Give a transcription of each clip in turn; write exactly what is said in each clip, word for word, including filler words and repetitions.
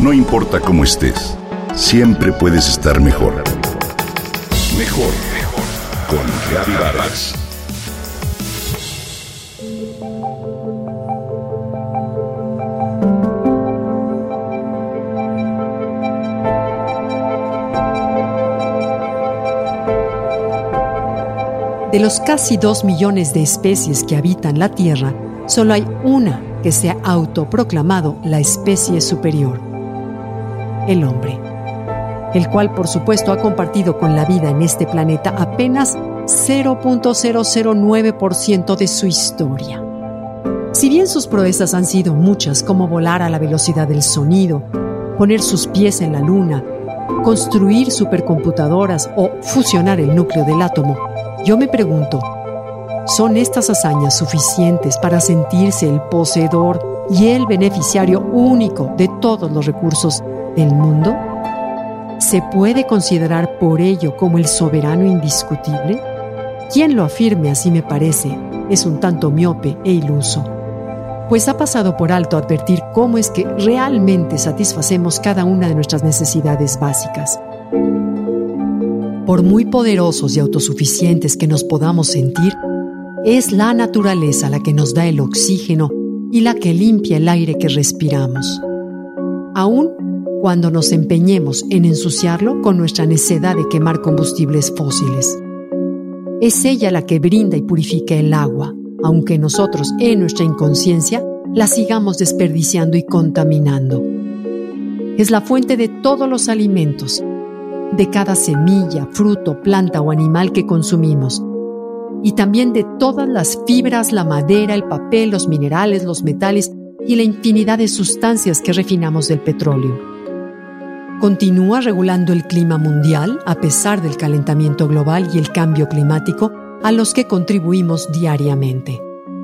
No importa cómo estés, siempre puedes estar mejor. Mejor, mejor. Con Gaby Vargas. De los casi dos millones de especies que habitan la Tierra, solo hay una que se ha autoproclamado la especie superior: el hombre, el cual por supuesto ha compartido con la vida en este planeta apenas cero punto cero cero nueve por ciento de su historia. Si bien sus proezas han sido muchas, como volar a la velocidad del sonido, poner sus pies en la luna, construir supercomputadoras o fusionar el núcleo del átomo, yo me pregunto, ¿son estas hazañas suficientes para sentirse el poseedor y el beneficiario único de todos los recursos del mundo? ¿Se puede considerar por ello como el soberano indiscutible? Quien lo afirme así, me parece, es un tanto miope e iluso, pues ha pasado por alto advertir cómo es que realmente satisfacemos cada una de nuestras necesidades básicas. Por muy poderosos y autosuficientes que nos podamos sentir, es la naturaleza la que nos da el oxígeno y la que limpia el aire que respiramos, aun cuando nos empeñemos en ensuciarlo con nuestra necedad de quemar combustibles fósiles. Es ella la que brinda y purifica el agua, aunque nosotros, en nuestra inconsciencia, la sigamos desperdiciando y contaminando. Es la fuente de todos los alimentos, de cada semilla, fruto, planta o animal que consumimos, y también de todas las fibras, la madera, el papel, los minerales, los metales y la infinidad de sustancias que refinamos del petróleo. Continúa regulando el clima mundial a pesar del calentamiento global y el cambio climático a los que contribuimos diariamente.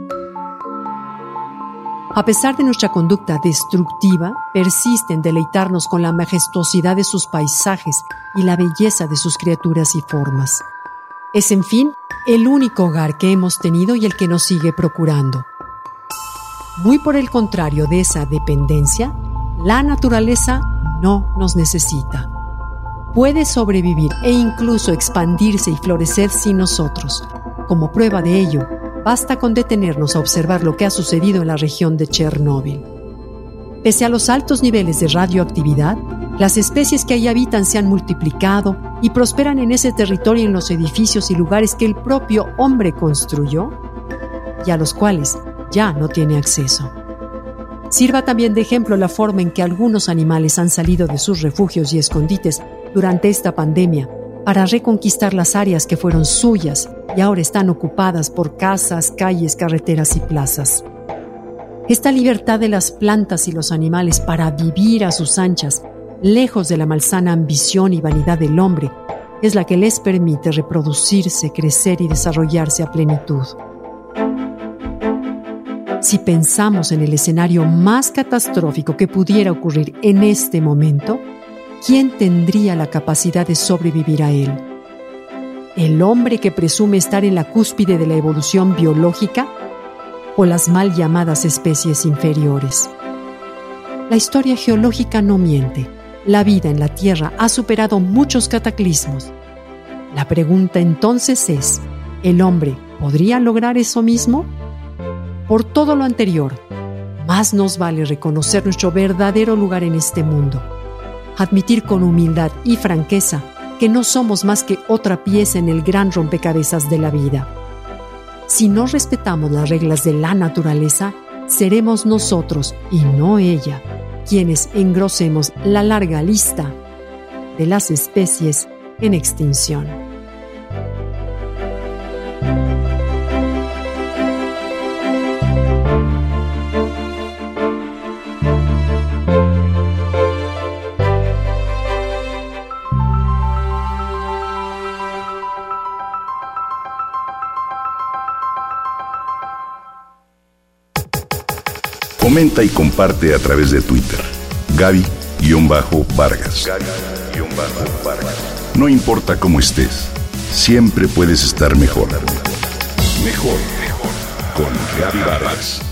A pesar de nuestra conducta destructiva, persiste en deleitarnos con la majestuosidad de sus paisajes y la belleza de sus criaturas y formas. Es, en fin, el único hogar que hemos tenido y el que nos sigue procurando. Muy por el contrario de esa dependencia, la naturaleza no nos necesita. Puede sobrevivir e incluso expandirse y florecer sin nosotros. Como prueba de ello, basta con detenernos a observar lo que ha sucedido en la región de Chernóbil. Pese a los altos niveles de radioactividad, las especies que ahí habitan se han multiplicado y prosperan en ese territorio en los edificios y lugares que el propio hombre construyó y a los cuales ya no tiene acceso. Sirva también de ejemplo la forma en que algunos animales han salido de sus refugios y escondites durante esta pandemia para reconquistar las áreas que fueron suyas y ahora están ocupadas por casas, calles, carreteras y plazas. Esta libertad de las plantas y los animales para vivir a sus anchas, lejos de la malsana ambición y vanidad del hombre, es la que les permite reproducirse, crecer y desarrollarse a plenitud. Si pensamos en el escenario más catastrófico que pudiera ocurrir en este momento, ¿quién tendría la capacidad de sobrevivir a él? ¿El hombre que presume estar en la cúspide de la evolución biológica o las mal llamadas especies inferiores? La historia geológica no miente. La vida en la Tierra ha superado muchos cataclismos. La pregunta entonces es, ¿el hombre podría lograr eso mismo? Por todo lo anterior, más nos vale reconocer nuestro verdadero lugar en este mundo, admitir con humildad y franqueza que no somos más que otra pieza en el gran rompecabezas de la vida. Si no respetamos las reglas de la naturaleza, seremos nosotros, y no ella, quienes engrosemos la larga lista de las especies en extinción. Comenta y comparte a través de Twitter. Gaby-Vargas. Gaby-Vargas. No importa cómo estés, siempre puedes estar mejor. Mejor, mejor. Con Gaby Vargas.